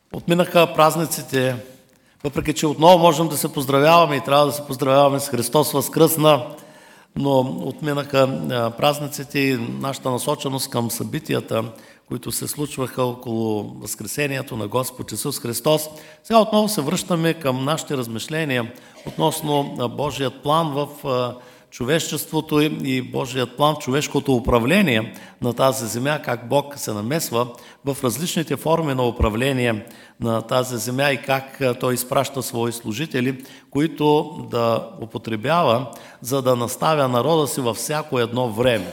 Отминаха празниците, въпреки че отново можем да се поздравяваме и трябва да се поздравяваме с Христос възкръсна, но отминаха празниците и нашата насоченост към събитията, които се случваха около Възкресението на Господ Исус Христос. Сега отново се връщаме към нашите размишления относно Божият план в човечеството и Божият план в човешкото управление на тази земя, как Бог се намесва в различните форми на управление на тази земя и как Той изпраща свои служители, които да употребява, за да наставя народа си във всяко едно време.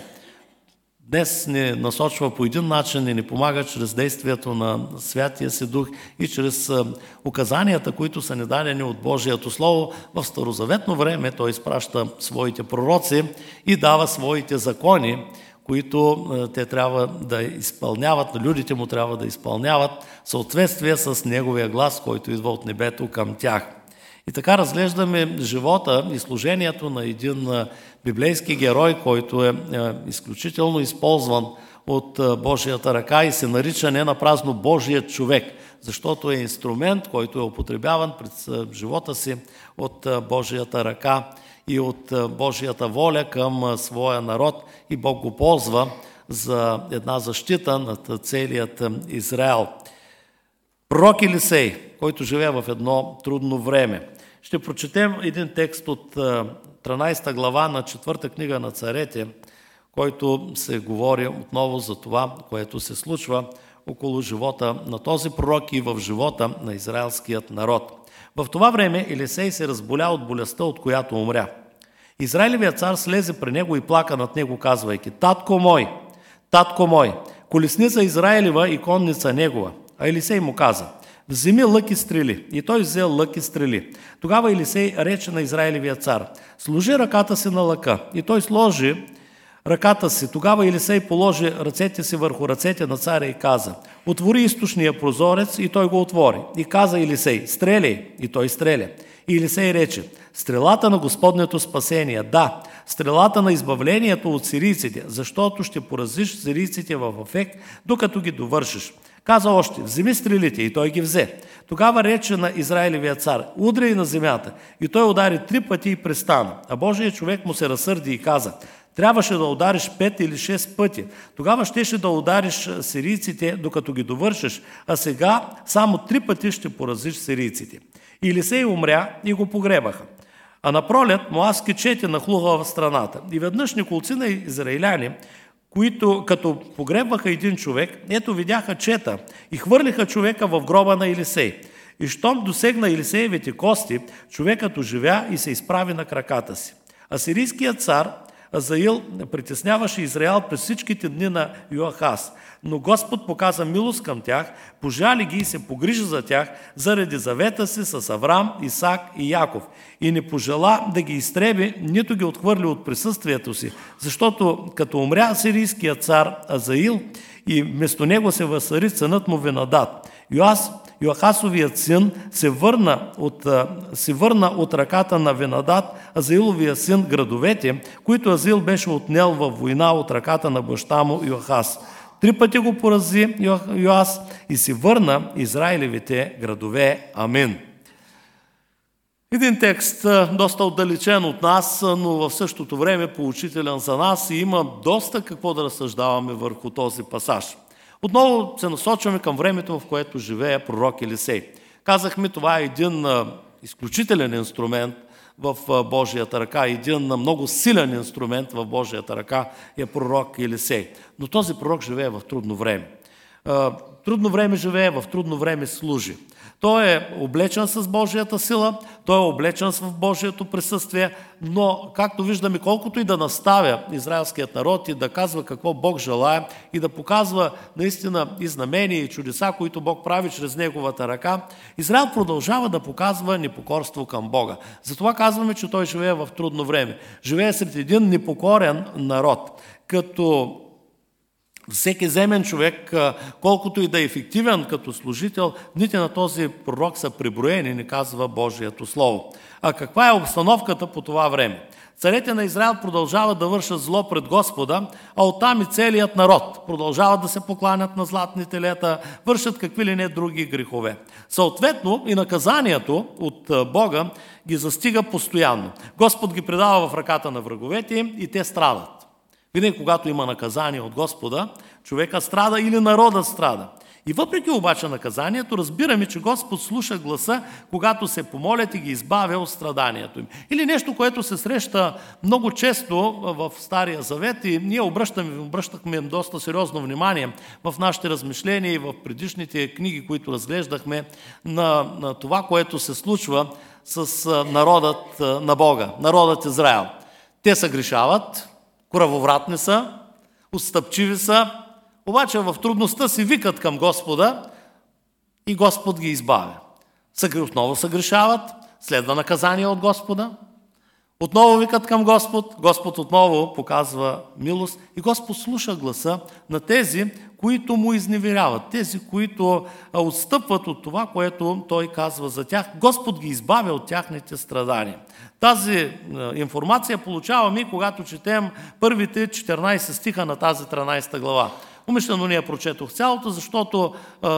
Днес ни насочва по един начин и ни помага чрез действието на Святия си Дух и чрез указанията, които са ни дадени от Божието Слово. В старозаветно време Той изпраща своите пророци и дава своите закони, които те трябва да изпълняват, людите му трябва да изпълняват в съответствие с Неговия глас, който идва от небето към тях. И така разглеждаме живота и служението на един библейски герой, който е изключително използван от Божията ръка и се нарича не напразно Божият човек, защото е инструмент, който е употребяван пред живота си от Божията ръка и от Божията воля към своя народ и Бог го ползва за една защита над целият Израел. Пророк Елисей, който живее в едно трудно време. Ще прочетем един текст от 13 глава на 4 книга на Царете, който се говори отново за това, което се случва около живота на този пророк и в живота на израелският народ. В това време Елисей се разболя от болестта, от която умря. Израилевият цар слезе при него и плака над него, казвайки: татко мой, колесница Израилева и конница негова. А Елисей му каза: вземи лък и стрели. И той взел лък и стрели. Тогава Елисей рече на Израилевия цар: сложи ръката си на лъка. И той сложи ръката си. Тогава Елисей положи ръцете си върху ръцете на царя и каза: отвори източния прозорец. И той го отвори. И каза Елисей: стреляй. И той стреля. И Елисей рече: стрелата на Господнето спасение, да, стрелата на избавлението от сирийците, защото ще поразиш сирийците в Афек, докато ги довършиш. Каза още: вземи стрелите, и той ги взе. Тогава рече на Израилевия цар: удряй на земята. И той удари 3 пъти и престана. А Божият човек му се разсърди и каза: трябваше да удариш 5 или 6 пъти. Тогава щеше да удариш сирийците, докато ги довършиш, а сега само 3 пъти ще поразиш сирийците. И Елисей умря и го погребаха. А напролет моабски чети нахлуха в страната. И веднъж неколцина израиляни, които като погребваха един човек, ето видяха чета и хвърлиха човека в гроба на Елисей. И щом досегна Елисеевите кости, човекът оживя и се изправи на краката си. А сирийският цар Азаил притесняваше Израел през всичките дни на Йоахаз. Но Господ показа милост към тях, пожали ги и се погрижи за тях заради завета си с Аврам, Исак и Яков. И не пожела да ги изтреби, нито ги отхвърли от присъствието си, защото като умря сирийският цар Азаил и вместо него се възцари синът му Венадад. Йоахасовият син се върна от ръката на Венадад, Азаиловия син, градовете, които Азаил беше отнел във война от ръката на баща му Йоахас. 3 пъти го порази Йоас и си върна Израилевите градове. Амин. Един текст доста отдалечен от нас, но в същото време поучителен за нас и има доста какво да разсъждаваме върху този пасаж. Отново се насочваме към времето, в което живее пророк Елисей. Казахме, това е един изключителен инструмент в Божията ръка, един много силен инструмент в Божията ръка е пророк Елисей. Но този пророк живее в трудно време. Трудно време живее, в трудно време служи. Той е облечен с Божията сила, той е облечен в Божието присъствие, но, както виждаме, колкото и да наставя израелският народ и да казва какво Бог желае и да показва наистина и знамения и чудеса, които Бог прави чрез неговата ръка, Израел продължава да показва непокорство към Бога. Затова казваме, че той живее в трудно време. Живее сред един непокорен народ, като всеки земен човек, колкото и да е ефективен като служител, дните на този пророк са преброени, ни казва Божието Слово. А каква е обстановката по това време? Царете на Израел продължават да вършат зло пред Господа, а оттам и целият народ продължават да се покланят на златни телета, вършат какви ли не други грехове. Съответно и наказанието от Бога ги застига постоянно. Господ ги предава в ръката на враговете им и те страдат. Винаги когато има наказание от Господа, човека страда или народът страда. И въпреки обаче наказанието, разбираме, че Господ слуша гласа, когато се помолят и ги избавя от страданието им. Или нещо, което се среща много често в Стария Завет и ние обръщахме доста сериозно внимание в нашите размишления и в предишните книги, които разглеждахме на това, което се случва с народът на Бога, народът Израел. Те се грешават, коравовратни са, отстъпчиви са, обаче в трудността си викат към Господа и Господ ги избавя. Отново се грешават, следва наказание от Господа, отново викат към Господ, Господ отново показва милост и Господ слуша гласа на тези, които му изневеряват, тези, които отстъпват от това, което Той казва за тях. Господ ги избавя от тяхните страдания. Тази информация получаваме, когато четем първите 14 стиха на тази 13 глава. Умишлено не я прочетох цялото, защото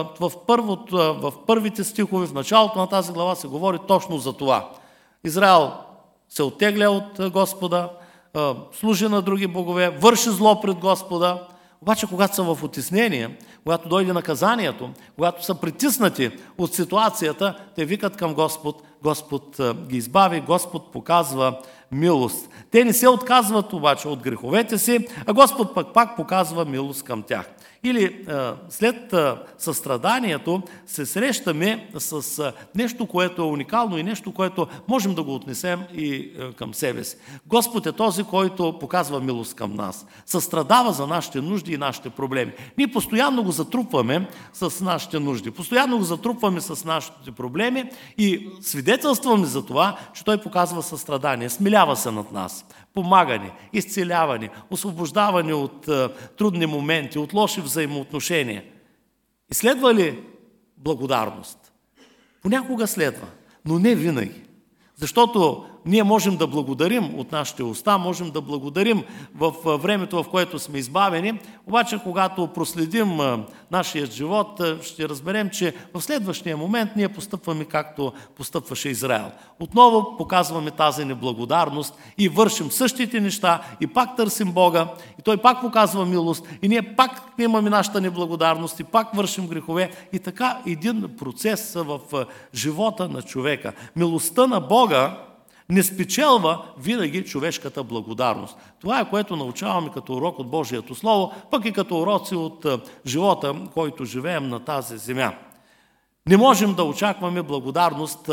в първите стихове, в началото на тази глава се говори точно за това. Израел се оттегля от Господа, служи на други богове, върши зло пред Господа. Обаче, когато са в утеснение, когато дойде наказанието, когато са притиснати от ситуацията, те викат към Господ, Господ ги избави, Господ показва милост. Те не се отказват обаче от греховете си, а Господ пак показва милост към тях. Или след състраданието се срещаме с нещо, което е уникално и нещо, което можем да го отнесем и към себе си. Господ е този, който показва милост към нас. Състрадава за нашите нужди и нашите проблеми. Ние постоянно го затрупваме с нашите нужди, постоянно го затрупваме с нашите проблеми и свидетелстваме за това, че Той показва състрадание, смилява се над нас. Помага ни, изцелява ни, освобождава ни от трудни моменти, от лоши взаимоотношения. И следва ли благодарност? Понякога следва, но не винаги. Защото ние можем да благодарим от нашите уста, можем да благодарим в времето, в което сме избавени, обаче когато проследим нашия живот, ще разберем, че в следващия момент ние постъпваме както постъпваше Израел. Отново показваме тази неблагодарност и вършим същите неща и пак търсим Бога и Той пак показва милост и ние пак имаме нашата неблагодарност и пак вършим грехове и така един процес в живота на човека. Милостта на Бога не спечелва винаги човешката благодарност. Това е, което научаваме като урок от Божието Слово, пък и като уроци от живота, който живеем на тази земя. Не можем да очакваме благодарност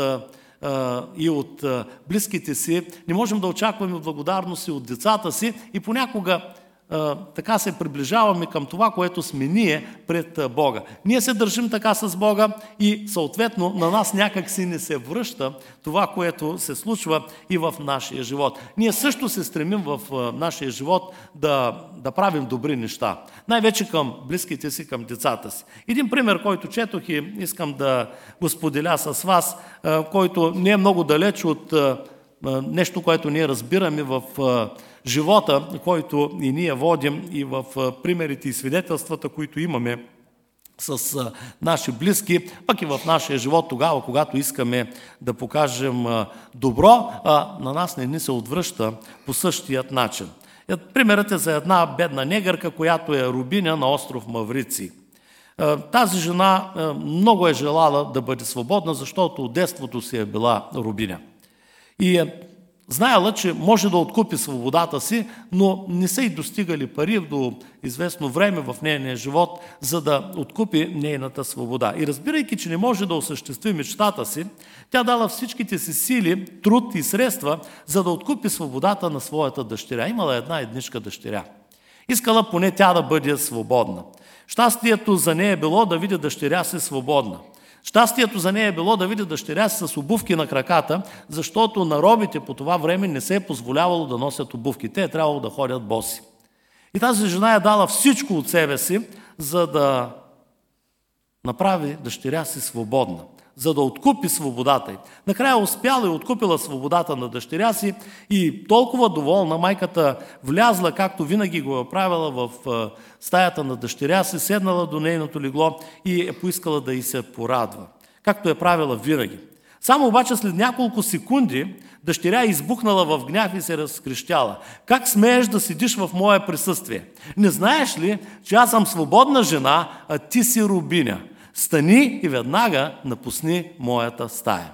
и от близките си, не можем да очакваме благодарност и от децата си и понякога така се приближаваме към това, което сме ние пред Бога. Ние се държим така с Бога и съответно на нас някак си не се връща това, което се случва и в нашия живот. Ние също се стремим в нашия живот да правим добри неща. Най-вече към близките си, към децата си. Един пример, който четох и искам да го споделя с вас, който не е много далеч от нещо, което ние разбираме в живота, който и ние водим и в примерите и свидетелствата, които имаме с наши близки, пък и в нашия живот тогава, когато искаме да покажем добро, на нас не ни се отвръща по същият начин. Примерът е за една бедна негърка, която е рубиня на остров Мавриций. Тази жена много е желала да бъде свободна, защото от детството си е била рубиня. И знаела, че може да откупи свободата си, но не са й достигали пари до известно време в нейния живот, за да откупи нейната свобода. И разбирайки, че не може да осъществи мечтата си, тя дала всичките си сили, труд и средства, за да откупи свободата на своята дъщеря. Имала една едничка дъщеря. Искала поне тя да бъде свободна. Щастието за нея е било да види дъщеря си свободна. Щастието за нея е било да види дъщеря си с обувки на краката, защото на робите по това време не се е позволявало да носят обувки. Те е трябвало да ходят боси. И тази жена е дала всичко от себе си, за да направи дъщеря си свободна. за да откупи свободата й. Накрая успяла и откупила свободата на дъщеря си и толкова доволна майката влязла, както винаги го е правила, в стаята на дъщеря си, седнала до нейното легло и е поискала да й се порадва, както е правила винаги. Само обаче след няколко секунди дъщеря е избухнала в гняв и се разкрещяла. Как смееш да седиш в мое присъствие? Не знаеш ли, че аз съм свободна жена, а ти си рабиня? Стани и веднага напусни моята стая.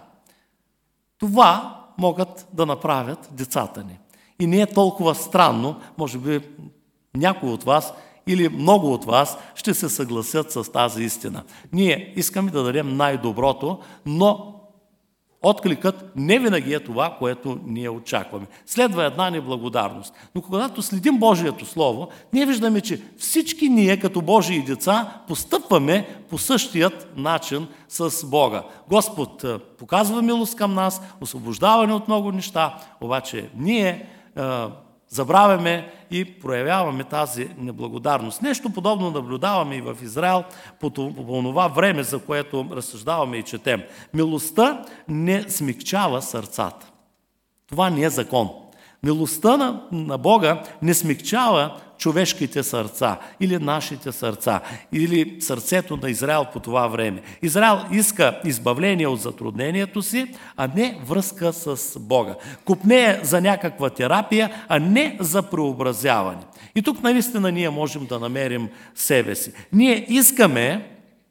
Това могат да направят децата ни. И не е толкова странно, може би някой от вас или много от вас ще се съгласят с тази истина. Ние искаме да дадем най-доброто, но откликът не винаги е това, което ние очакваме. Следва една неблагодарност. Но когато следим Божието Слово, ние виждаме, че всички ние като Божии деца постъпваме по същият начин с Бога. Господ показва милост към нас, освобождаване от много неща, обаче ние забравяме и проявяваме тази неблагодарност. Нещо подобно наблюдаваме и в Израел по това време, за което разсъждаваме и четем. Милостта не смекчава сърцата. Това не е закон. Милостта на Бога не смекчава човешките сърца или нашите сърца, или сърцето на Израел по това време. Израел иска избавление от затруднението си, а не връзка с Бога. Копнее за някаква терапия, а не за преобразяване. И тук наистина ние можем да намерим себе си. Ние искаме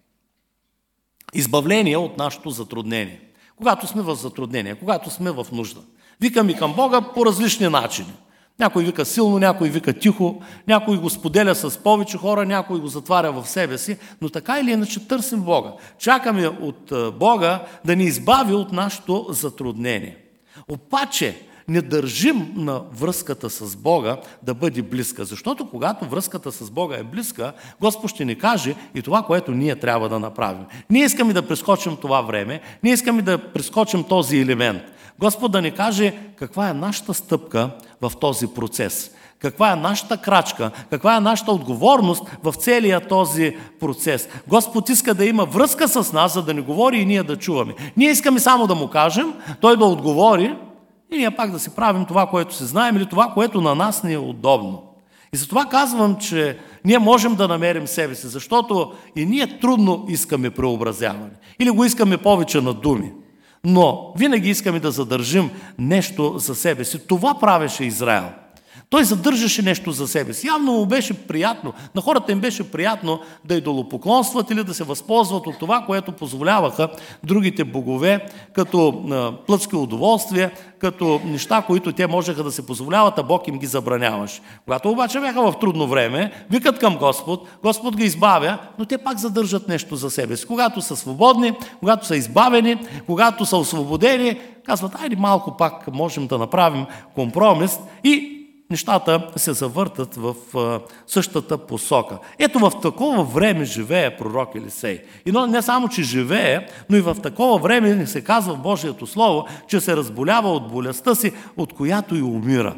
избавление от нашето затруднение. Когато сме в затруднение, когато сме в нужда. Викаме към Бога по различни начини. Някой вика силно, някой вика тихо, някой го споделя с повече хора, някой го затваря в себе си, но така или иначе търсим Бога. Чакаме от Бога да ни избави от нашето затруднение. Обаче не държим на връзката с Бога да бъде близка, защото когато връзката с Бога е близка, Господ ще ни каже и това, което ние трябва да направим. Ние искаме да прескочим това време, ние искаме да прескочим този елемент. Господ да ни каже каква е нашата стъпка в този процес, каква е нашата крачка, каква е нашата отговорност в целия този процес. Господ иска да има връзка с нас, за да ни говори и ние да чуваме. Ние искаме само да му кажем, той да отговори и ние пак да си правим това, което си знаем или това, което на нас ни е удобно. И затова казвам, че ние можем да намерим себе си, защото и ние трудно искаме преобразяване. Или го искаме повече на думи. Но винаги искаме да задържим нещо за себе си. Това правеше Израел. Той задържаше нещо за себе си. Явно му беше приятно. На хората им беше приятно да идолопоклонстват или да се възползват от това, което позволяваха другите богове, като плътски удоволствия, като неща, които те можеха да се позволяват, а Бог им ги забраняваше. Когато обаче бяха в трудно време, викат към Господ, Господ ги избавя, но те пак задържат нещо за себе си. Когато са свободни, когато са избавени, когато са освободени, казват, айде малко пак можем да направим компромис и нещата се завъртат в същата посока. Ето в такова време живее пророк Елисей. И не само, че живее, но и в такова време ни се казва в Божието Слово, че се разболява от болестта си, от която и умира.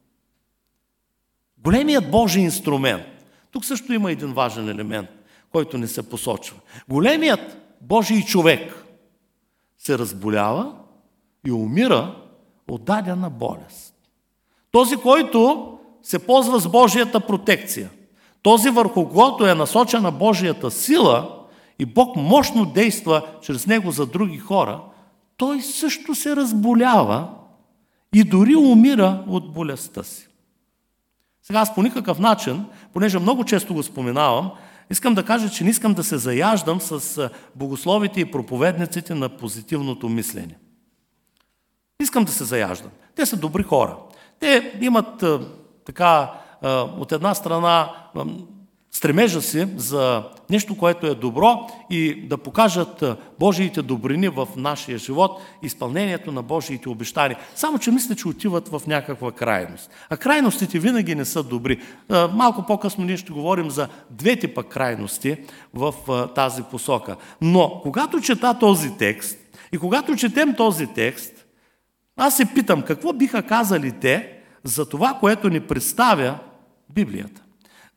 Големият Божий инструмент. Тук също има един важен елемент, който ни се посочва. Големият Божий човек се разболява и умира от дадена болест. Този, който се ползва с Божията протекция, този върху когото е насочена Божията сила и Бог мощно действа чрез него за други хора, той също се разболява и дори умира от болестта си. Сега аз по никакъв начин, понеже много често го споменавам, искам да кажа, че не искам да се заяждам с богословите и проповедниците на позитивното мислене. Искам да се заяждам. Те са добри хора. Те имат от една страна стремежа си за нещо, което е добро и да покажат Божиите добрини в нашия живот, изпълнението на Божиите обещания. Само, че мисля, че отиват в някаква крайност. А крайностите винаги не са добри. Малко по-късно ние ще говорим за двете пък крайности в тази посока. Но, когато чета този текст и когато четем този текст, аз се питам, какво биха казали те за това, което ни представя Библията?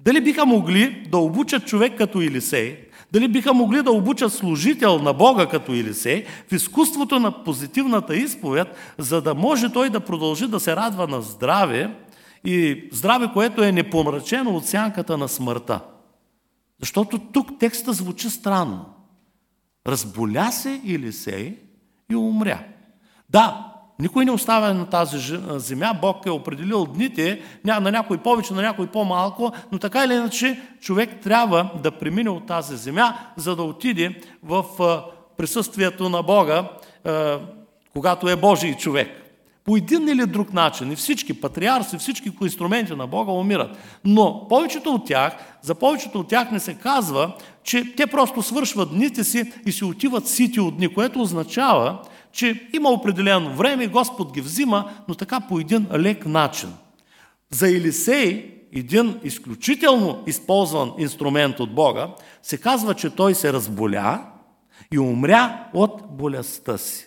Дали биха могли да обучат човек като Елисей, дали биха могли да обучат служител на Бога като Елисей в изкуството на позитивната изповед, за да може той да продължи да се радва на здраве и здраве, което е непомрачено от сянката на смъртта. Защото тук текста звучи странно. Разболя се Елисей и умря. Да, никой не оставя на тази земя, Бог е определил дните, на някой повече, на някой по-малко, но така или иначе човек трябва да премине от тази земя, за да отиде в присъствието на Бога, когато е Божий човек. По един или друг начин и всички патриарси, всички инструменти на Бога умират. Но за повечето от тях не се казва, че те просто свършват дните си и си отиват сити от дни, което означава, че има определено време, Господ ги взима, но така по един лек начин. За Елисей, един изключително използван инструмент от Бога, се казва, че той се разболя и умря от болестта си.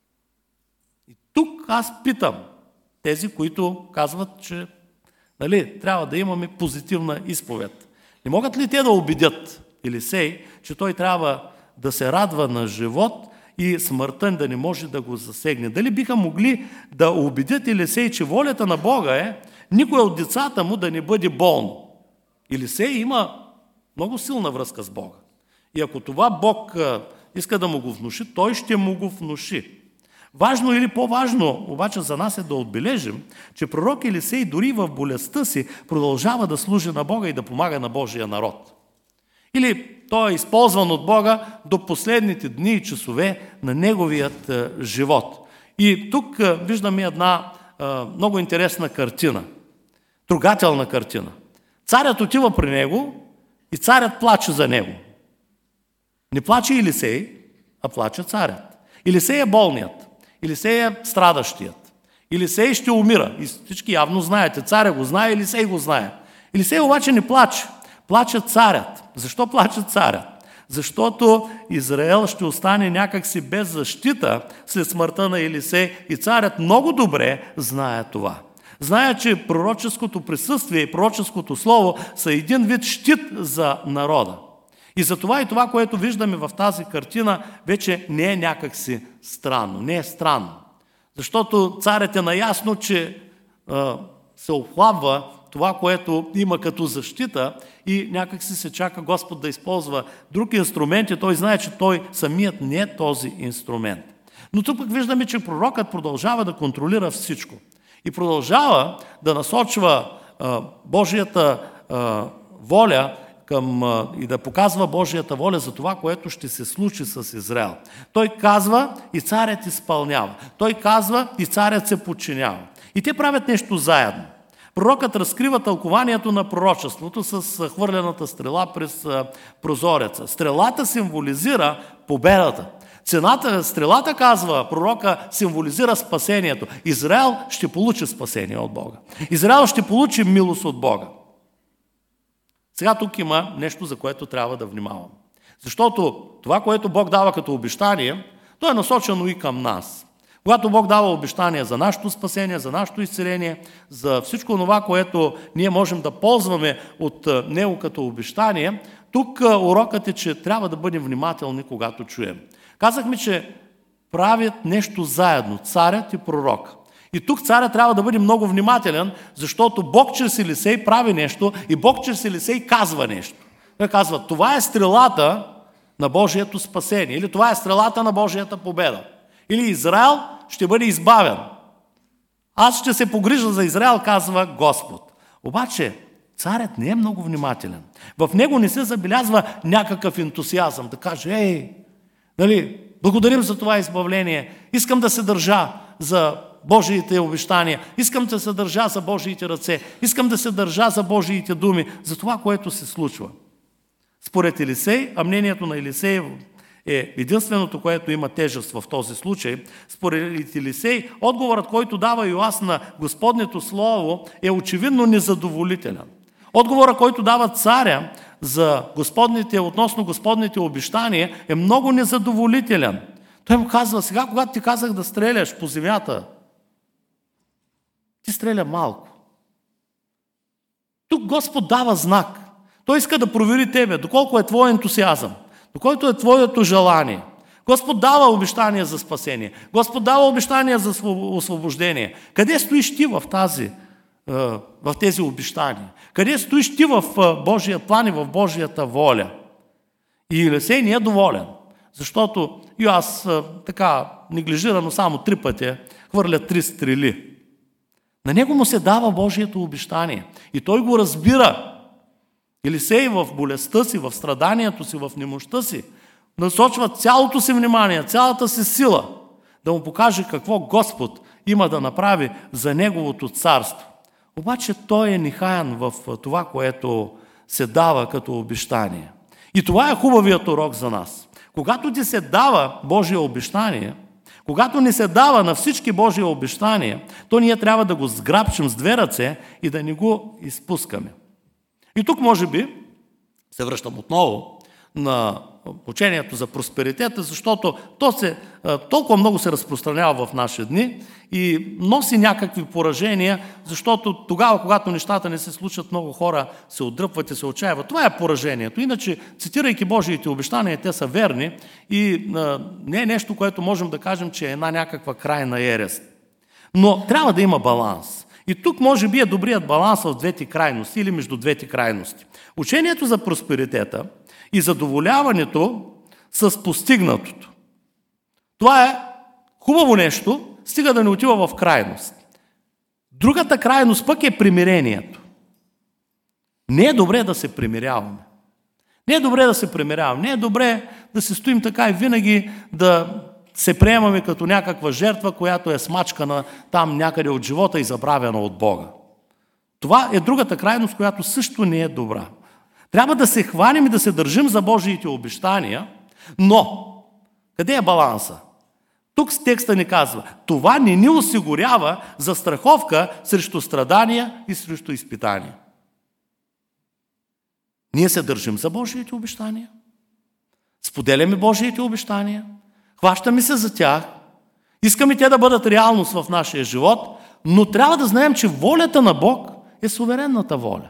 И тук аз питам тези, които казват, че трябва да имаме позитивна изповед. Не могат ли те да убедят Елисей, че той трябва да се радва на живот и смъртта да не може да го засегне? Дали биха могли да убедят Елисей, че волята на Бога е никой от децата му да не бъде болно? Елисей има много силна връзка с Бога. И ако това Бог иска да му го внуши, той ще му го внуши. Важно или по-важно обаче за нас е да отбележим, че пророк Елисей дори в болестта си продължава да служи на Бога и да помага на Божия народ. Или той е използван от Бога до последните дни и часове на неговият живот. И тук виждаме една много интересна картина, трогателна картина. Царят отива при него и царят плаче за него. Не плаче Елисей, а плаче царят. Елисей е болният, Елисей е страдащият, Елисей ще умира. И всички явно знаете, царя го знае, Елисей го знае. Елисей обаче не плаче, плаче царят. Защо плаче царят? Защото Израел ще остане някакси без защита след смъртта на Елисей и царят много добре знае това. Знае, че пророческото присъствие и пророческото слово са един вид щит за народа. И затова и това, което виждаме в тази картина, вече не е някакси странно, не е странно. Защото царят е наясно, че се охлабва това, което има като защита и някакси се чака Господ да използва друг инструмент и той знае, че той самият не е този инструмент. Но тук пък виждаме, че пророкът продължава да контролира всичко и продължава да насочва Божията воля и да показва Божията воля за това, което ще се случи с Израел. Той казва и царят изпълнява. Той казва и царят се подчинява. И те правят нещо заедно. Пророкът разкрива тълкованието на пророчеството с хвърлената стрела през прозореца. Стрелата символизира победата. Стрелата, казва пророка, символизира спасението. Израел ще получи спасение от Бога. Израел ще получи милост от Бога. Сега тук има нещо, за което трябва да внимавам. Защото това, което Бог дава като обещание, то е насочено и към нас. Когато Бог дава обещание за нашето спасение, за нашето изцеление, за всичко това, което ние можем да ползваме от Него като обещание, тук урокът е, че трябва да бъдем внимателни, когато чуем. Казахме, че правят нещо заедно, царят и пророк. И тук царят трябва да бъде много внимателен, защото Бог чрез Елисей прави нещо и Бог чрез Елисей казва нещо. Той казва, това е стрелата на Божието спасение, или това е стрелата на Божията победа. Или Израел ще бъде избавен. Аз ще се погрижа за Израел, казва Господ. Обаче царят не е много внимателен. В него не се забелязва някакъв ентусиазъм, да каже, благодарим за това избавление, искам да се държа за Божиите обещания, искам да се държа за Божиите ръце, искам да се държа за Божиите думи, за това, което се случва. Според Елисей, а мнението на Елисей е единственото, което има тежест в този случай. Според Елисей, отговорът, който дава Йоас на Господнето слово, е очевидно незадоволителен. Отговорът, който дава царя относно Господните обещания, е много незадоволителен. Той му казва, сега, когато ти казах да стреляш по земята, ти стреля малко. Тук Господ дава знак. Той иска да провери тебе, доколко е твой ентусиазъм, доколко е твоето желание. Господ дава обещания за спасение. Господ дава обещания за освобождение. Къде стоиш ти в тези обещания? Къде стоиш ти в Божия план и в Божията воля? И Елисей не е доволен, защото Йоас така неглижирано само 3 пъти хвърля 3 стрели. На него му се дава Божието обещание и той го разбира. Елисей в болестта си, в страданието си, в немощта си насочва цялото си внимание, цялата си сила да му покаже какво Господ има да направи за неговото царство. Обаче той е нехаян в това, което се дава като обещание. И това е хубавият урок за нас. Когато ти се дава Божие обещание, когато ни се дава на всички Божие обещания, то ние трябва да го сграбчим с 2 ръце и да не го изпускаме. И тук може би се връщам отново на учението за просперитета, защото толкова много се разпространява в наши дни и носи някакви поражения, защото тогава, когато нещата не се случат, много хора се отдръпват и се отчаяват. Това е поражението. Иначе, цитирайки Божиите обещания, те са верни и не е нещо, което можем да кажем, че е една някаква крайна ерес. Но трябва да има баланс. И тук може би е добрият баланс в 2 крайности или между 2 крайности. Учението за просперитета и задоволяването с постигнатото. Това е хубаво нещо, стига да не отива в крайност. Другата крайност пък е примирението. Не е добре да се примиряваме. Не е добре да се примиряваме. Не е добре да се стоим така и винаги да се приемаме като някаква жертва, която е смачкана там някъде от живота и забравена от Бога. Това е другата крайност, която също не е добра. Трябва да се хванем и да се държим за Божиите обещания, но къде е баланса? Тук с текста ни казва, това не ни осигурява застраховка срещу страдания и срещу изпитания. Ние се държим за Божиите обещания, споделяме Божиите обещания, хващаме се за тях, искаме те да бъдат реалност в нашия живот, но трябва да знаем, че волята на Бог е суверенната воля.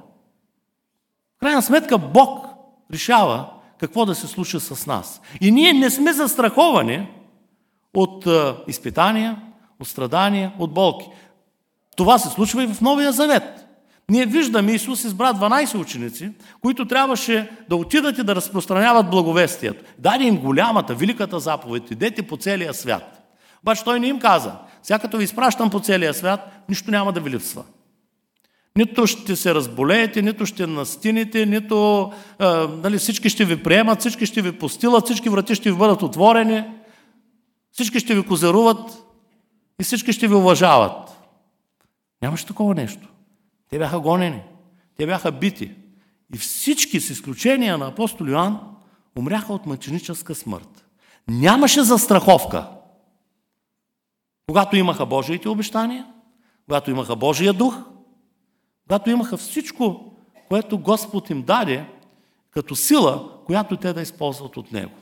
В крайна сметка Бог решава какво да се случи с нас. И ние не сме застраховани от изпитания, от страдания, от болки. Това се случва и в Новия Завет. Ние виждаме, Исус избра 12 ученици, които трябваше да отидат и да разпространяват благовестието. Даде им голямата, великата заповед, идете по целия свят. Обаче той не им каза, сега като ви изпращам по целия свят, нищо няма да ви липсва. Нито ще се разболеете, нито ще настинете, нито всички ще ви приемат, всички ще ви постилат, всички врати ще ви бъдат отворени, всички ще ви козируват и всички ще ви уважават. Нямаше такова нещо. Те бяха гонени, те бяха бити. И всички, с изключение на апостол Йоан, умряха от мъченическа смърт. Нямаше застраховка. Когато имаха Божиите обещания, когато имаха Божия дух, когато имаха всичко, което Господ им даде, като сила, която те да използват от Него.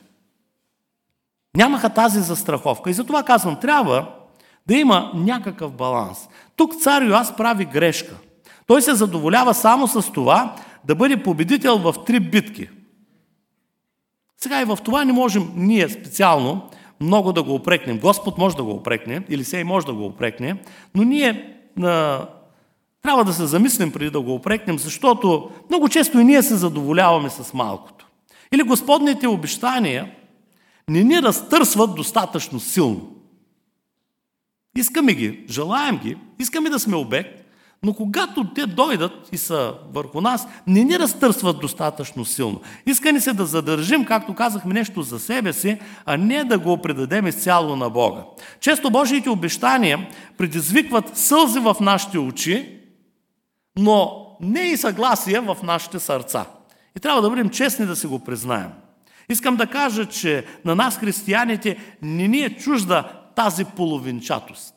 Нямаха тази застраховка. И затова казвам, трябва да има някакъв баланс. Тук цар Йоас прави грешка. Той се задоволява само с това да бъде победител в 3 битки. Сега и в това не можем ние специално много да го опрекнем. Господ може да го опрекне, Елисей може да го опрекне, но ние трябва да се замислим преди да го опрекнем, защото много често и ние се задоволяваме с малкото. Или Господните обещания не ни разтърсват достатъчно силно. Искаме ги, желаем ги, искаме да сме обект, но когато те дойдат и са върху нас, не ни разтърсват достатъчно силно. Иска ни се да задържим, както казахме, нещо за себе си, а не да го предадем изцяло на Бога. Често Божиите обещания предизвикват сълзи в нашите очи, но не и съгласие в нашите сърца. И трябва да бъдем честни да си го признаем. Искам да кажа, че на нас, християните, не ни е чужда тази половинчатост.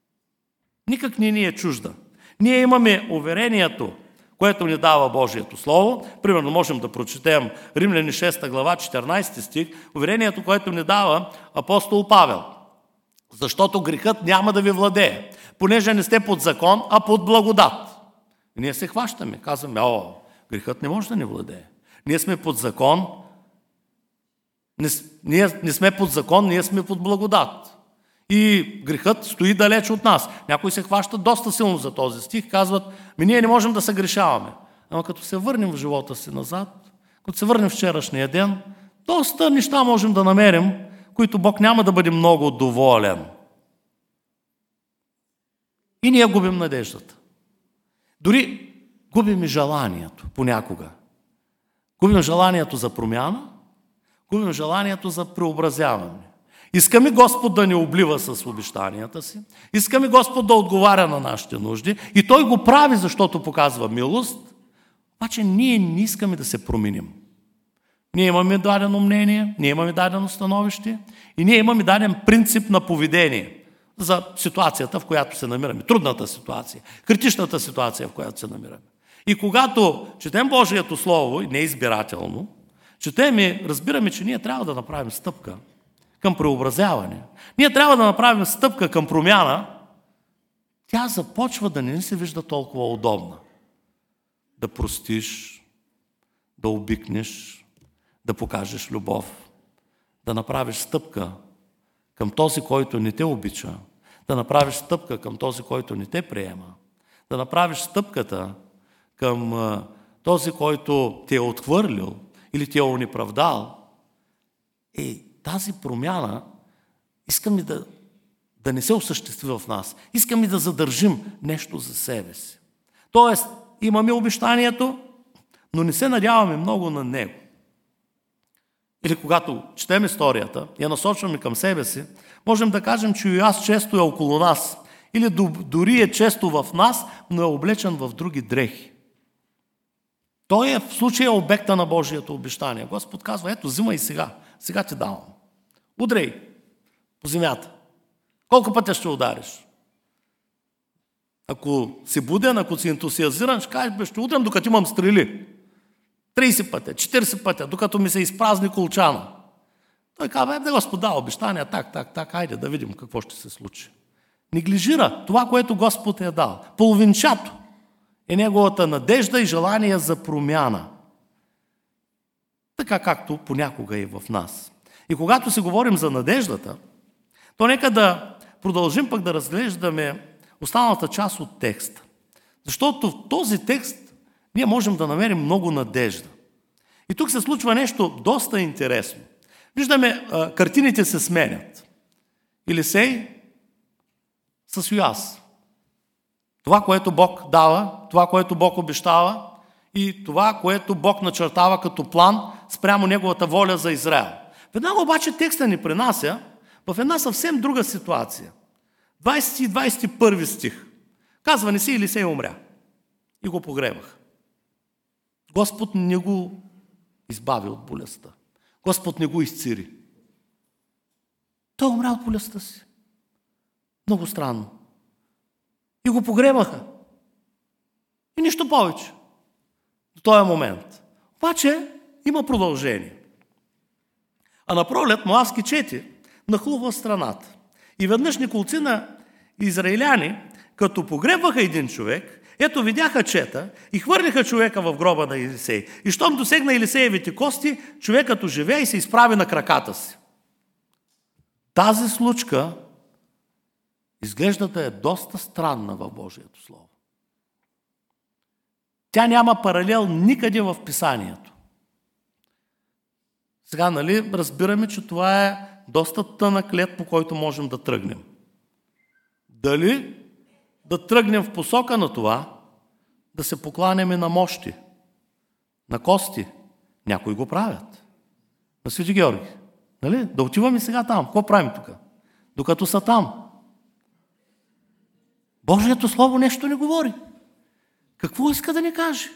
Никак не ни е чужда. Ние имаме уверението, което ни дава Божието Слово. Примерно можем да прочетем Римляни 6 глава, 14 стих, уверението, което ни дава апостол Павел. Защото грехът няма да ви владее, понеже не сте под закон, а под благодат. И ние се хващаме, казваме, грехът не може да ни владее. Ние сме под закон, ние не сме под закон, ние сме под благодат. И грехът стои далеч от нас. Някои се хващат доста силно за този стих, казват, ние не можем да се грешаваме. Ама като се върнем в живота си назад, като се върнем в вчерашния ден, доста неща можем да намерим, които Бог няма да бъде много доволен. И ние губим надеждата. Дори губим и желанието понякога. Губим желанието за промяна, губим желанието за преобразяване. Искаме Господ да ни облива с обещанията си, искаме Господ да отговаря на нашите нужди и Той го прави, защото показва милост, обаче ние не искаме да се променим. Ние имаме дадено мнение, ние имаме дадено становище и ние имаме даден принцип на поведение за ситуацията, в която се намираме. Трудната ситуация, критичната ситуация, в която се намираме. И когато четем Божието Слово, и не избирателно, четем и разбираме, че ние трябва да направим стъпка към преобразяване. Ние трябва да направим стъпка към промяна, тя започва да не се вижда толкова удобна. Да простиш, да обикнеш, да покажеш любов, да направиш стъпка към този, който не те обича, да направиш стъпка към този, който не те приема, да направиш стъпката към този, който те е отхвърлил или те е онеправдал. И тази промяна искаме да не се осъществи в нас. Искаме да задържим нещо за себе си. Тоест, имаме обещанието, но не се надяваме много на него. Или когато четем историята, я насочваме към себе си, можем да кажем, че Йоас често е около нас. Или дори е често в нас, но е облечен в други дрехи. Той е в случая обекта на Божието обещание. Господ казва, ето, взимай сега. Сега ти давам. Удрей по земята. Колко пъти ще удариш? Ако си буден, ако си ентусиазиран, ще кажеш, ще удрям, докато имам стрели. 30 пъти, 40 пъти, докато ми се изпразни колчана. Той казва, да Господ дава обещания, так, хайде да видим какво ще се случи. Неглижира това, което Господ е дал. Половинчато е неговата надежда и желание за промяна. Така както понякога е в нас. И когато си говорим за надеждата, то нека да продължим пък да разглеждаме останалата част от текста. Защото в този текст ние можем да намерим много надежда. И тук се случва нещо доста интересно. Виждаме, картините се сменят. Елисей с Йоас. Това, което Бог дава, това, което Бог обещава и това, което Бог начертава като план спрямо неговата воля за Израел. Веднага обаче текста ни принася в една съвсем друга ситуация. 20 и 21 стих. Казва не си, Елисей умря. И го погребах. Господ не го избави от болестта. Господ не го изцири. Той умря от болестта си. Много странно. И го погребаха. И нищо повече. До този момент. Обаче има продължение. А напролет Моавски чети нахлува страната. И веднъж неколцина израиляни, като погребваха един човек, ето видяха чета и хвърлиха човека в гроба на Елисей. И щом досегна Елисеевите кости, човекът оживя и се изправи на краката си. Тази случка изглежда да е доста странна в Божието Слово. Тя няма паралел никъде в Писанието. Сега, разбираме, че това е доста тънък лед, по който можем да тръгнем. Дали да тръгнем в посока на това, да се покланяме на мощи, на кости. Някои го правят. На Свети Георги. Да отиваме сега там. Какво правим тук? Докато са там. Божието Слово нещо не говори. Какво иска да ни каже?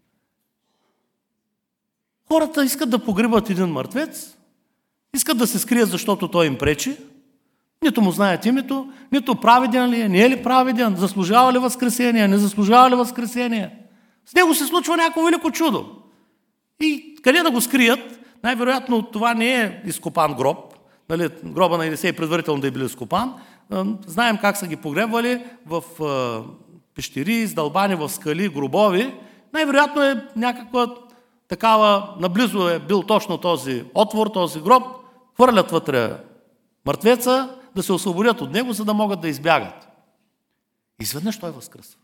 Хората искат да погребат един мъртвец, искат да се скрият, защото той им пречи, нито му знаят името, нито праведен ли е, не е ли праведен, заслужава ли възкресение, не заслужава ли възкресение. С него се случва някакво велико чудо. И къде да го скрият? Най-вероятно това не е изкопан гроб. Гроба на Елисей предварително да е бил изкопан. Знаем как са ги погребвали в пещери, издълбани в скали, гробови, най-вероятно е някаква такава, наблизо е бил точно този отвор, този гроб, хвърлят вътре мъртвеца, да се освободят от него, за да могат да избягат. Изведнъж той възкръсва.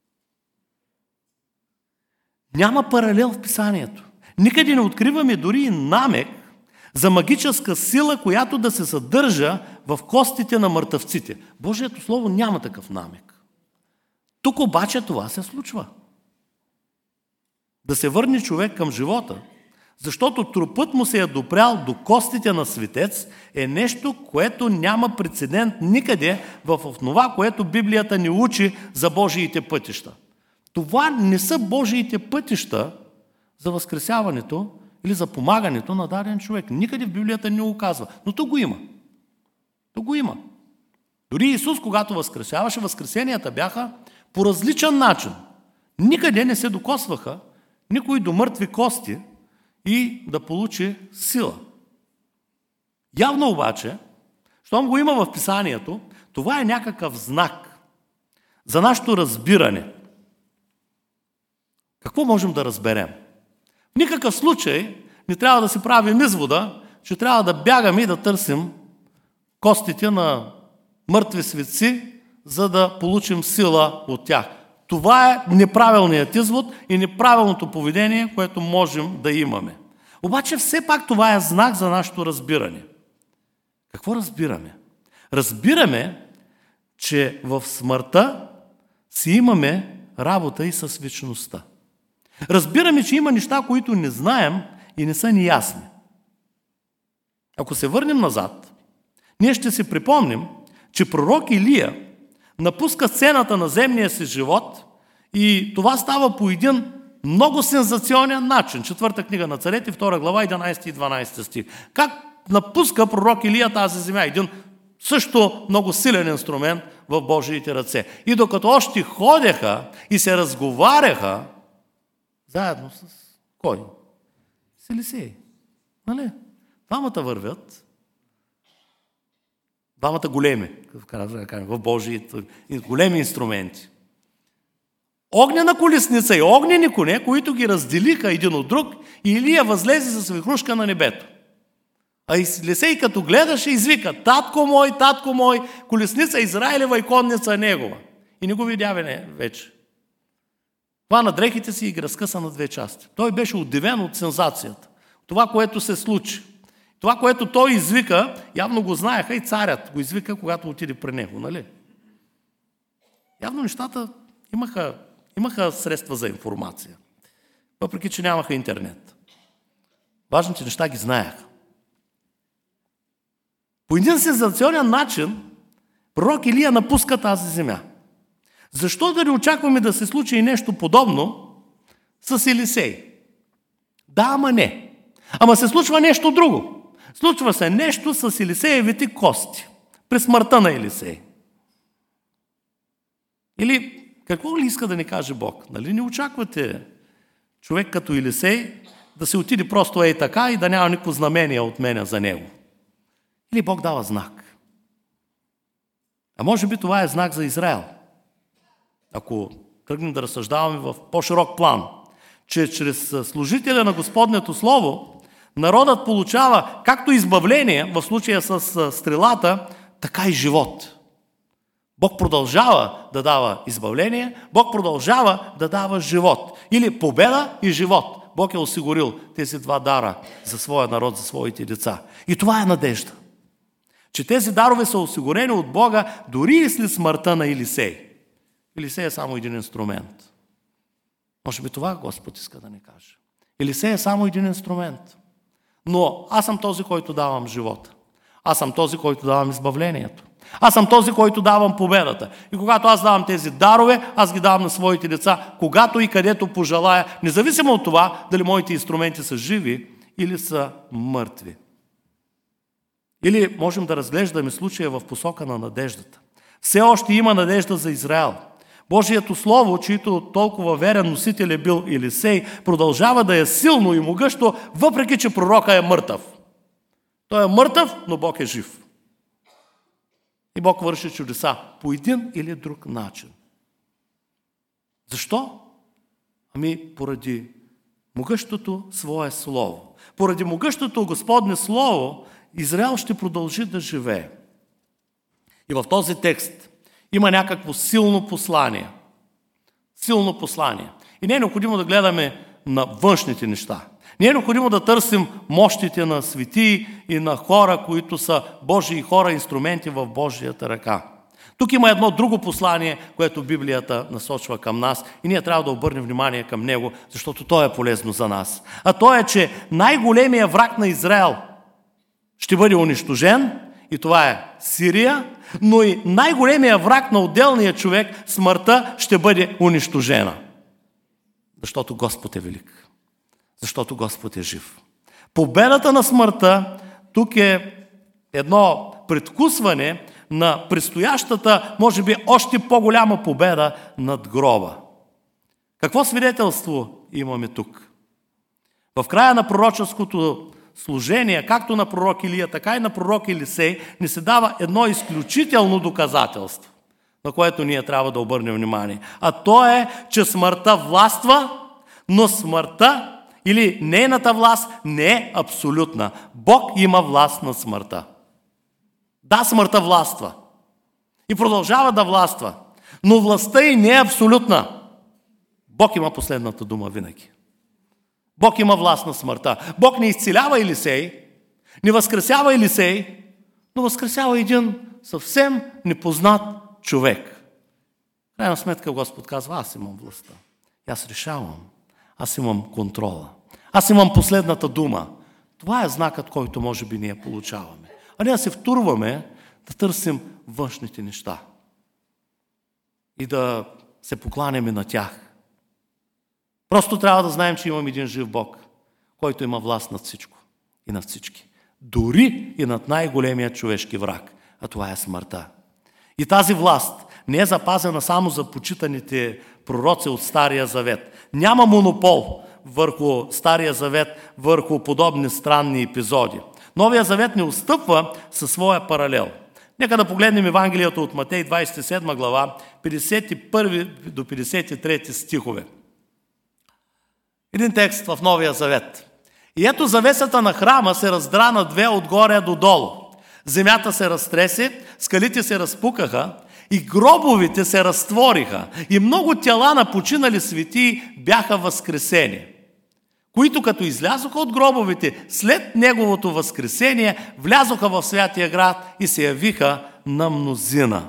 Няма паралел в писанието. Никъде не откриваме дори и намек за магическа сила, която да се съдържа в костите на мъртъвците. Божието Слово няма такъв намек. Тук обаче това се случва. Да се върне човек към живота, защото трупът му се е допрял до костите на светец, е нещо, което няма прецедент никъде в това, което Библията ни учи за Божиите пътища. Това не са Божиите пътища за възкресяването или за помагането на даден човек. Никъде в Библията не го казва. Но тук го има. Тук го има. Дори Исус, когато възкресяваше, възкресенията бяха по различен начин. Никъде не се докосваха никой до мъртви кости и да получи сила. Явно обаче, щом го има в писанието, това е някакъв знак за нашето разбиране. Какво можем да разберем? В никакъв случай не трябва да си правим извода, че трябва да бягаме и да търсим костите на мъртви светци, за да получим сила от тях. Това е неправилният извод и неправилното поведение, което можем да имаме. Обаче все пак това е знак за нашето разбиране. Какво разбираме? Разбираме, че в смъртта си имаме работа и с вечността. Разбираме, че има неща, които не знаем и не са ни ясни. Ако се върнем назад, ние ще си припомним, че пророк Илия напуска сцената на земния си живот и това става по един много сензационен начин. 4 книга на Царете, 2 глава, 11 и 12 стих. Как напуска пророк Илия тази земя? Един също много силен инструмент в Божиите ръце. И докато още ходеха и се разговаряха, заедно с кой? С Елисей. Нали? Двамата вървят. Двамата големи, в Божиите, големи инструменти. Огнена колесница и огнени коне, които ги разделиха един от друг, и Илия възлезе с вихрушка на небето. А Елисей като гледаше, извика: татко мой, колесница Израилева и конница негова. И не го видя вече. Хвана дрехите си и ги разкъса на две части. Той беше удивен от сензацията. Това, което се случи. Това, което той извика, явно го знаеха и царят го извика, когато отиде при него, нали? Явно нещата имаха средства за информация, въпреки че нямаха интернет. Важните неща ги знаеха. По един сензационен начин пророк Илия напуска тази земя. Защо да не очакваме да се случи и нещо подобно с Елисей? Да, ама не. Ама се случва нещо друго. Случва се нещо с Елисеевите кости при смъртта на Елисей. Или какво ли иска да ни каже Бог? Нали не очаквате човек като Елисей да се отиде просто ей така и да няма никакво знамение от мене за него? Или Бог дава знак? А може би това е знак за Израел. Ако тръгнем да разсъждаваме в по-широк план, че чрез служителя на Господнето Слово народът получава както избавление, в случая с стрелата, така и живот. Бог продължава да дава избавление, Бог продължава да дава живот. Или победа и живот. Бог е осигурил тези два дара за своя народ, за своите деца. И това е надежда. Че тези дарове са осигурени от Бога дори и след смъртта на Елисей. Елисей е само един инструмент. Може би това Господ иска да ни каже. Елисей е само един инструмент. Но аз съм този, който давам живота. Аз съм този, който давам избавлението. Аз съм този, който давам победата. И когато аз давам тези дарове, аз ги давам на своите деца, когато и където пожелая, независимо от това, дали моите инструменти са живи или са мъртви. Или можем да разглеждаме случая в посока на надеждата. Все още има надежда за Израел. Божието Слово, чието толкова верен носител е бил Елисей, продължава да е силно и могъщо, въпреки че пророка е мъртъв. Той е мъртъв, но Бог е жив. И Бог върши чудеса по един или друг начин. Защо? Поради могъщото свое слово. Поради могъщото Господне слово, Израел ще продължи да живее. И в този текст има някакво силно послание. Силно послание. И не е необходимо да гледаме на външните неща. Не е необходимо да търсим мощите на светии и на хора, които са Божии хора, инструменти в Божията ръка. Тук има едно друго послание, което Библията насочва към нас и ние трябва да обърнем внимание към него, защото то е полезно за нас. А то е, че най-големият враг на Израел ще бъде унищожен и това е Сирия, но и най-големият враг на отделния човек, смъртта, ще бъде унищожена. Защото Господ е велик. Защото Господ е жив. Победата на смъртта тук е едно предвкусване на предстоящата, може би, още по-голяма победа над гроба. Какво свидетелство имаме тук? В края на пророческото служение, както на пророк Илия, така и на пророк Елисей, ни се дава едно изключително доказателство, на което ние трябва да обърнем внимание. А то е, че смъртта властва, но смъртта или нейната власт не е абсолютна. Бог има власт над смъртта. Да, смъртта властва. И продължава да властва. Но властта й не е абсолютна. Бог има последната дума винаги. Бог има власт на смъртта. Бог не изцелява Елисей, не възкресява Елисей, но възкресява един съвсем непознат човек. В крайна сметка Господ казва, аз имам властта. Аз решавам. Аз имам контрола. Аз имам последната дума. Това е знакът, който може би ние получаваме. А ние се втурваме да търсим външните неща и да се покланяме на тях. Просто трябва да знаем, че имам един жив Бог, който има власт над всичко и над всички. Дори и над най-големия човешки враг, а това е смъртта. И тази власт не е запазена само за почитаните пророци от Стария Завет. Няма монопол върху Стария Завет, върху подобни странни епизоди. Новия Завет не отстъпва със своя паралел. Нека да погледнем Евангелието от Матей, 27 глава, 51 до 53 стихове. Един текст в Новия Завет. И ето завесата на храма се раздра на две отгоре до долу. Земята се разтресе, скалите се разпукаха и гробовете се разтвориха. И много тела на починали светии бяха възкресени, които като излязоха от гробовете след неговото възкресение, влязоха в святия град и се явиха на мнозина.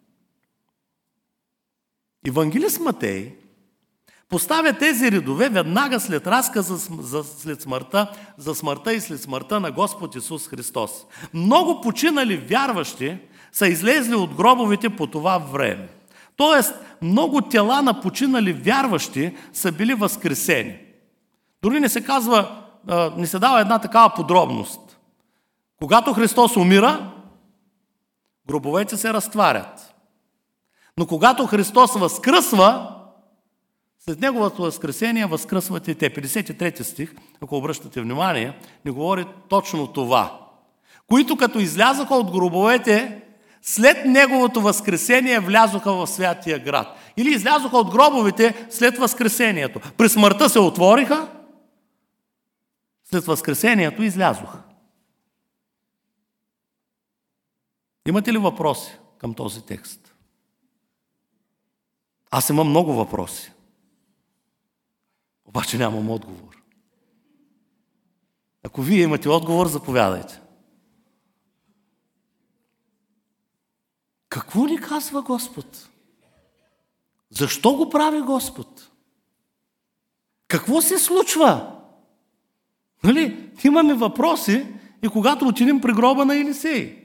Евангелист Матей поставя тези редове веднага след разказа за смъртта и след смъртта на Господ Исус Христос. Много починали вярващи са излезли от гробовете по това време. Тоест, много тела на починали вярващи са били възкресени. Дори не се казва, не се дава една такава подробност. Когато Христос умира, гробовете се разтварят. Но когато Христос възкръсва, след неговото възкресение възкръсват и те. 53 стих, ако обръщате внимание, не говори точно това. Които като излязоха от гробовете, след неговото възкресение влязоха в святия град. Или излязоха от гробовете след възкресението. При смъртта се отвориха, след възкресението излязоха. Имате ли въпроси към този текст? Аз имам много въпроси. Обаче нямам отговор. Ако вие имате отговор, заповядайте. Какво ни казва Господ? Защо го прави Господ? Какво се случва? Нали? Имаме въпроси и когато отидем при гроба на Елисей.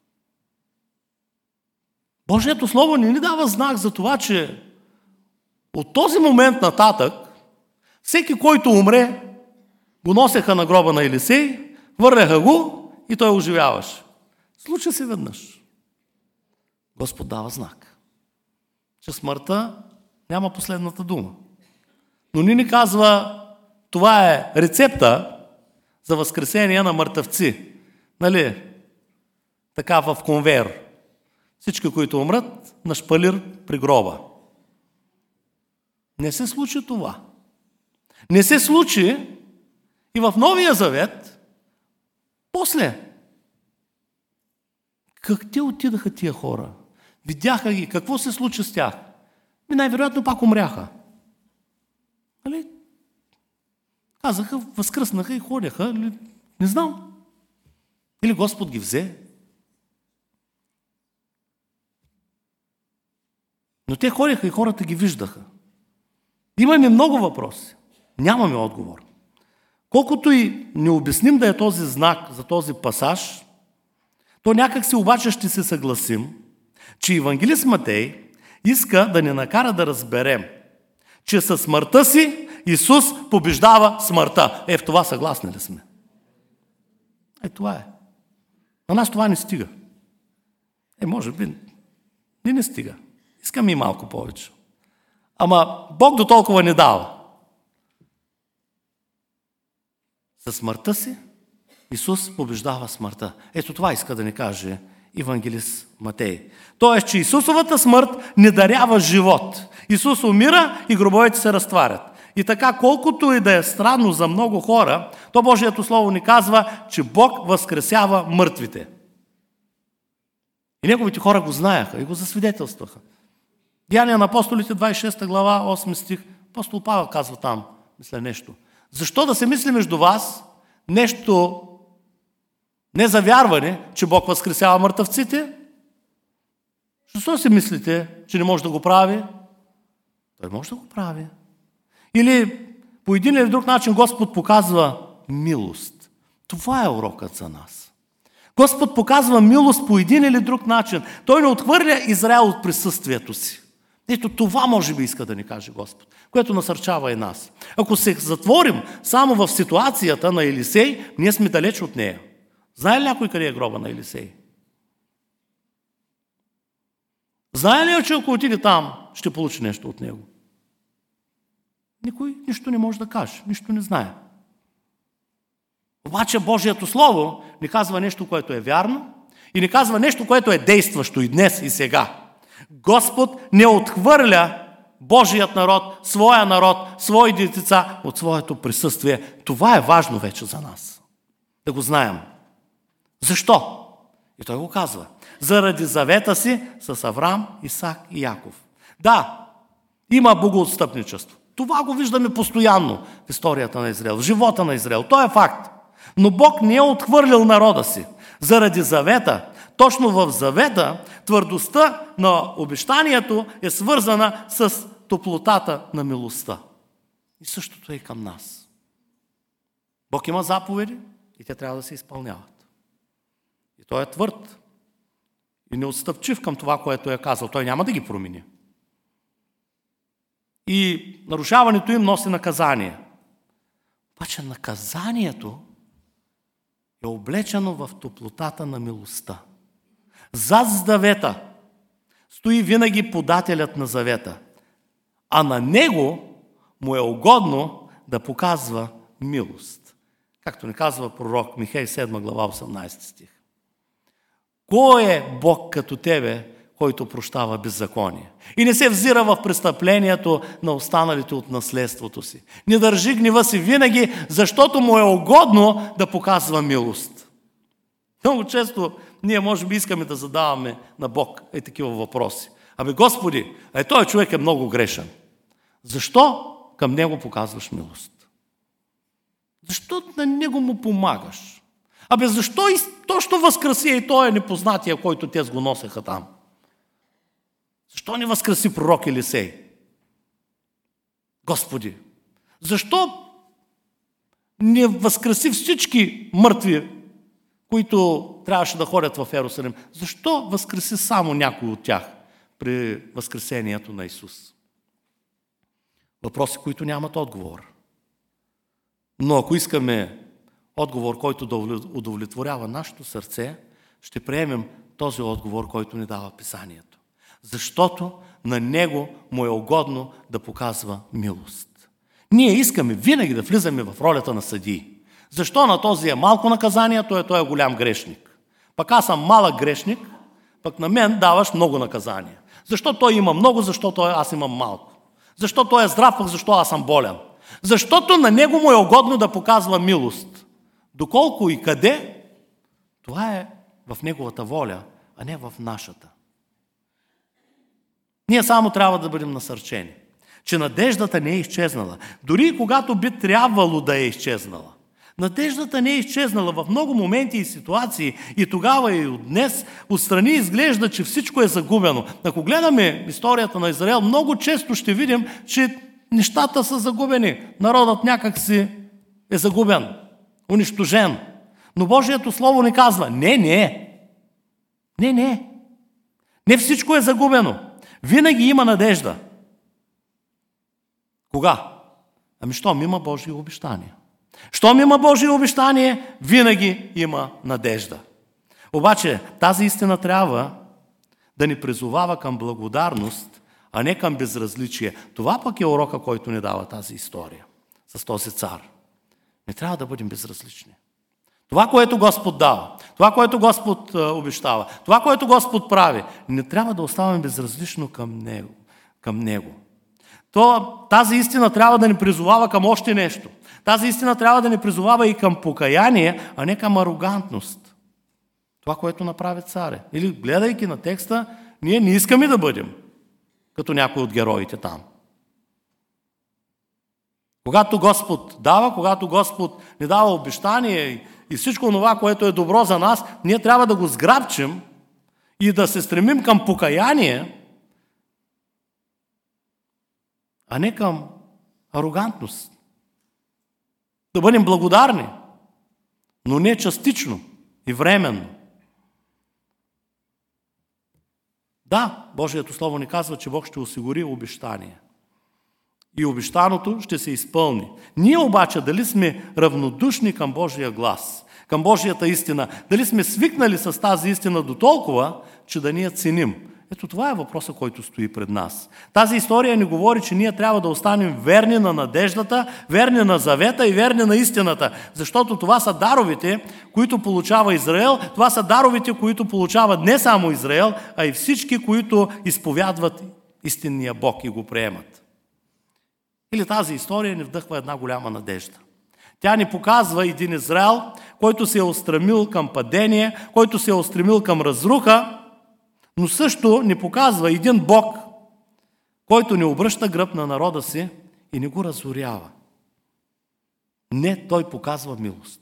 Божието Слово не ни дава знак за това, че от този момент нататък всеки, който умре, го носеха на гроба на Елисей, върляха го и той оживяваше. Случи се веднъж. Господ дава знак, че смъртта няма последната дума. Но ни казва, това е рецепта за възкресение на мъртъвци. Нали? Така в конвейер. Всички, които умрат, на шпалир при гроба. Не се случи това. Не се случи и в Новия Завет, после. Как те отидаха тия хора? Видяха ги, какво се случи с тях? И най-вероятно пак умряха. Нали? Казаха, възкръснаха и ходяха. Не знам. Или Господ ги взе. Но те ходяха и хората ги виждаха. Имаме много въпроси. Нямаме отговор. Колкото и не обясним да е този знак за този пасаж, то някак си обаче ще се съгласим, че евангелист Матей иска да ни накара да разберем, че със смъртта си Исус побеждава смъртта. В това съгласни ли сме? Това е. На нас това не стига. Може би не стига. Искаме и малко повече. Ама Бог до толкова не дава. Със смъртта си Исус побеждава смъртта. Ето това иска да ни каже евангелист Матей. Тоест, че Исусовата смърт не дарява живот. Исус умира и гробовете се разтварят. И така, колкото и да е странно за много хора, то Божието Слово ни казва, че Бог възкресява мъртвите. И неговите хора го знаеха и го засвидетелстваха. Деяния на апостолите, 26 глава, 8 стих, апостол Павел казва там, мисля нещо. Защо да се мисли между вас нещо незавярване, че Бог възкресява мъртъвците? Защо си мислите, че не може да го прави? Той може да го прави. Или по един или друг начин Господ показва милост. Това е урокът за нас. Господ показва милост по един или друг начин. Той не отхвърля Израел от присъствието си. Ето това може би иска да ни каже Господ, което насърчава и нас. Ако се затворим само в ситуацията на Елисей, ние сме далеч от нея. Знае ли някой къде е гроба на Елисей? Знае ли, че ако отиде там, ще получи нещо от него? Никой нищо не може да каже, нищо не знае. Обаче Божието Слово ни казва нещо, което е вярно и ни казва нещо, което е действащо и днес, и сега. Господ не отхвърля Божият народ, своите деца от своето присъствие. Това е важно вече за нас. Да го знаем. Защо? И той го казва. Заради завета си с Авраам, Исак и Яков. Да, има богоотстъпничество. Това го виждаме постоянно в историята на Израел, в живота на Израел. То е факт. Но Бог не е отхвърлил народа си. Заради завета, точно в завета, твърдостта на обещанието е свързана с топлотата на милостта. И същото е и към нас. Бог има заповеди и те трябва да се изпълняват. И той е твърд и неотстъпчив към това, което е казал. Той няма да ги промени. И нарушаването им носи наказание. Обаче наказанието е облечено в топлотата на милостта. Зад завета стои винаги подателят на завета, а на него му е угодно да показва милост. Както ни казва пророк Михей 7 глава 18 стих. Кой е Бог като тебе, който прощава беззаконие и не се взира в престъплението на останалите от наследството си? Не държи гнева си винаги, защото му е угодно да показва милост. Много често ние може би искаме да задаваме на Бог такива въпроси. Господи, този човек е много грешен. Защо към него показваш милост? Защо на него му помагаш? Защо и точно възкръси и той е непознатия, който те го носеха там? Защо не възкръси пророк Елисей? Господи, защо не възкръси всички мъртви, които трябваше да ходят в Йерусалим? Защо възкръси само някой от тях при възкресението на Исус? Въпроси, които нямат отговор. Но ако искаме отговор, който да удовлетворява нашето сърце, ще приемем този отговор, който ни дава Писанието. Защото на него му е угодно да показва милост. Ние искаме винаги да влизаме в ролята на съдии. Защо на този е малко наказание, той е голям грешник? Пък аз съм малък грешник, пък на мен даваш много наказания. Защо той има много, защо аз имам малко? Защо той е здрав, пък защо аз съм болен? Защото на Него му е угодно да показва милост. Доколко и къде, това е в Неговата воля, а не в нашата. Ние само трябва да бъдем насърчени, че надеждата не е изчезнала. Дори и когато би трябвало да е изчезнала. Надеждата не е изчезнала в много моменти и ситуации, и тогава и от днес отстрани изглежда, че всичко е загубено. Ако гледаме историята на Израел, много често ще видим, че нещата са загубени. Народът някак си е загубен, унищожен. Но Божието Слово ни казва, не всичко е загубено. Винаги има надежда. Кога? Щом има Божие обещание. Щом има Божие обещание, винаги има надежда. Обаче тази истина трябва да ни призовава към благодарност, а не към безразличие. Това пък е урока, който ни дава тази история с този цар. Не трябва да бъдем безразлични. Това, което Господ дава, това, което Господ обещава, това, което Господ прави, не трябва да оставаме безразлично към Него. Тази истина трябва да ни призовава към още нещо. Тази истина трябва да ни призовава и към покаяние, а не към арогантност. Това, което направи царя. Или гледайки на текста, ние не искаме да бъдем като някой от героите там. Когато Господ дава, когато Господ ни дава обещание и всичко това, което е добро за нас, ние трябва да го сграбчим и да се стремим към покаяние, а не към арогантност. Да бъдем благодарни, но не частично и временно. Да, Божието Слово ни казва, че Бог ще осигури обещание. И обещаното ще се изпълни. Ние обаче дали сме равнодушни към Божия глас, към Божията истина, дали сме свикнали с тази истина до толкова, че да ни я ценим. Ето това е въпросът, който стои пред нас. Тази история ни говори, че ние трябва да останем верни на надеждата, верни на завета и верни на истината. Защото това са даровите, които получава Израел, това са даровите, които получава не само Израел, а и всички, които изповядват истинния Бог и го приемат. Или тази история ни вдъхва една голяма надежда. Тя ни показва един Израел, който се е устремил към падение, който се е устремил към разруха, но също ни показва един Бог, който не обръща гръб на народа си и не го разорява. Не, той показва милост.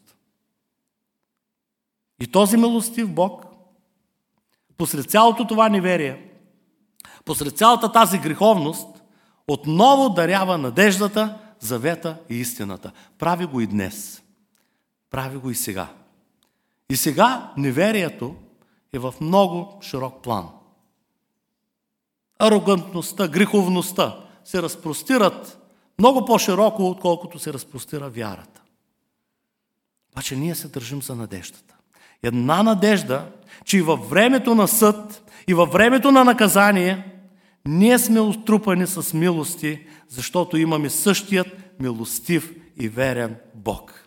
И този милостив Бог, посред цялото това неверие, посред цялата тази греховност, отново дарява надеждата, завета и истината. Прави го и днес. Прави го и сега. И сега неверието е в много широк план. Арогантността, греховността се разпростират много по-широко, отколкото се разпростира вярата. Обаче ние се държим за надеждата. Една надежда, че и във времето на съд, и във времето на наказание, ние сме отрупани с милости, защото имаме същият милостив и верен Бог.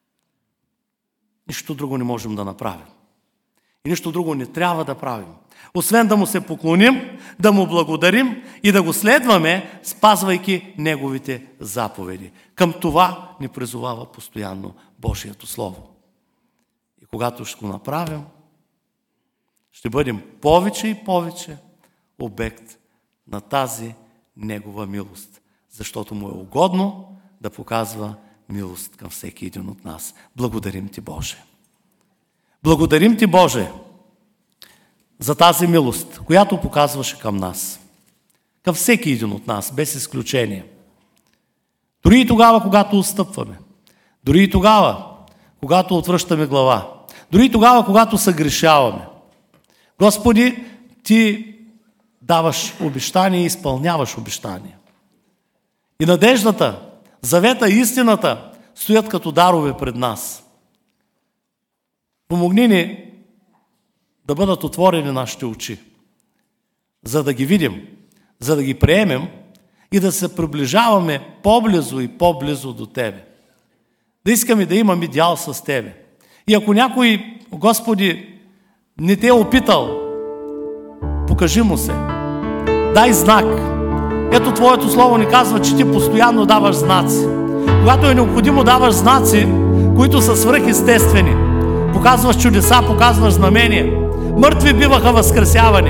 Нищо друго не можем да направим. И нищо друго не трябва да правим. Освен да му се поклоним, да му благодарим и да го следваме, спазвайки неговите заповеди. Към това ни призовава постоянно Божието Слово. И когато ще го направим, ще бъдем повече и повече обект на тази негова милост, защото му е угодно да показва милост към всеки един от нас. Благодарим ти, Боже! Благодарим ти, Боже, за тази милост, която показваше към нас. Към всеки един от нас, без изключение. Дори и тогава, когато отстъпваме. Дори и тогава, когато отвръщаме глава. Дори и тогава, когато съгрешаваме. Господи, ти даваш обещания и изпълняваш обещания. И надеждата, завета и истината стоят като дарове пред нас. Помогни ни да бъдат отворени нашите очи, за да ги видим, за да ги приемем и да се приближаваме по-близо и по-близо до Тебе. Да искаме да имаме дял с Тебе. И ако някой, Господи, не те е опитал, покажи му се. Дай знак. Ето Твоето Слово ни казва, че Ти постоянно даваш знаци. Когато е необходимо, даваш знаци, които са свръхестествени. Показваш чудеса, показваш знамения. Мъртви биваха възкресявани.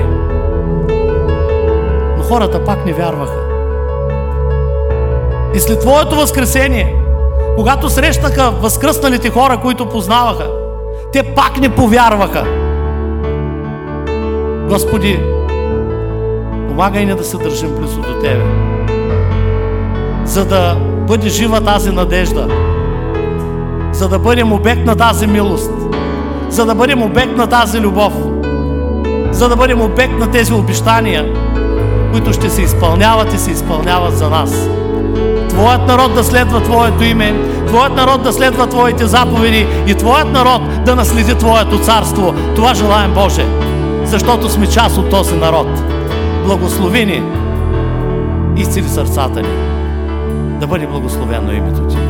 Но хората пак не вярваха. И след Твоето възкресение, когато срещнаха възкръсналите хора, които познаваха, те пак не повярваха. Господи, помагай ни да се държим близо до Тебе, за да бъде жива тази надежда, за да бъдем обект на тази милост, за да бъдем обект на тази любов, за да бъдем обект на тези обещания, които ще се изпълняват и се изпълняват за нас. Твоят народ да следва Твоето име, Твоят народ да следва Твоите заповеди и Твоят народ да наследи Твоето царство. Това желаем, Боже, защото сме част от този народ. Благослови ни, изцели сърцата ни, да бъде благословено името Ти.